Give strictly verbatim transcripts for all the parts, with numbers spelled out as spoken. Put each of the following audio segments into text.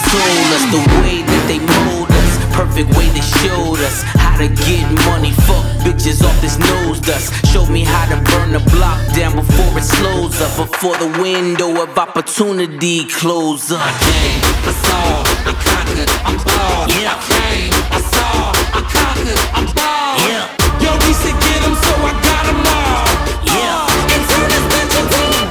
told us, the way that they mold us, perfect way they showed us how to get money, fuck bitches off this nose dust. Showed me how to burn the block down before it slows up, before the window of opportunity closes up. I came, I saw, I conquered, I'm bald. Yeah. I came, I saw, I conquered, I'm bald. Yeah. Yo, we said get 'em, so I got 'em all. Yeah. And turn this bitch into a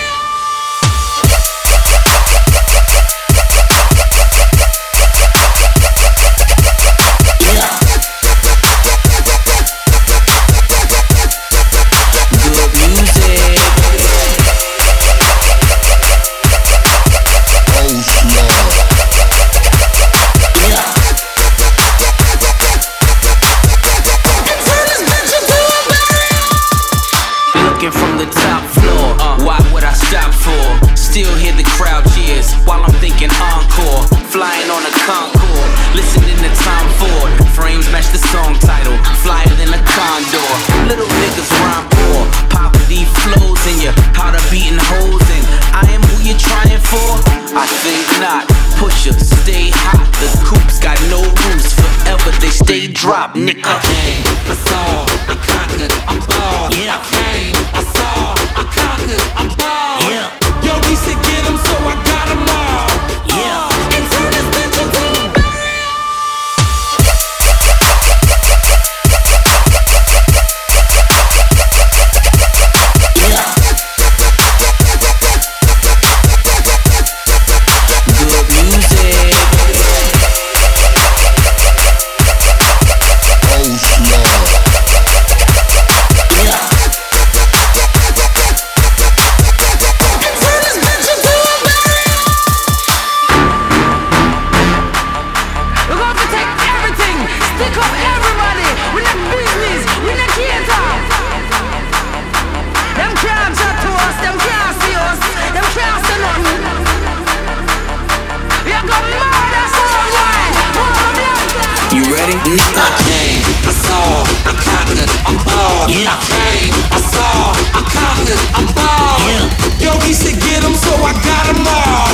from the top floor, uh, why would I stop for? Still hear the crowd cheers while I'm thinking encore. Flying on a Concorde, listening to Tom Ford. Frames match the song title, flyer than a condor. Little niggas rhyme poor, poverty flows in you, powder beating holes in. I am who you're trying for? I think not. Pusher, stay hot. The coops got no roofs, forever they stay drop, nigga. I came, I saw, I conquered, I'm bald. Yeah. I came, I saw, I conquered, I'm bald. Yeah. Yo, we said get 'em, so I got 'em all. Yeah. And turn this bitch into a You ready? I came, I saw, I conquered, I'm bald. Yeah. I came, I saw, I conquered, I'm bald. Yeah. Yo, he said get 'em, so I got 'em all.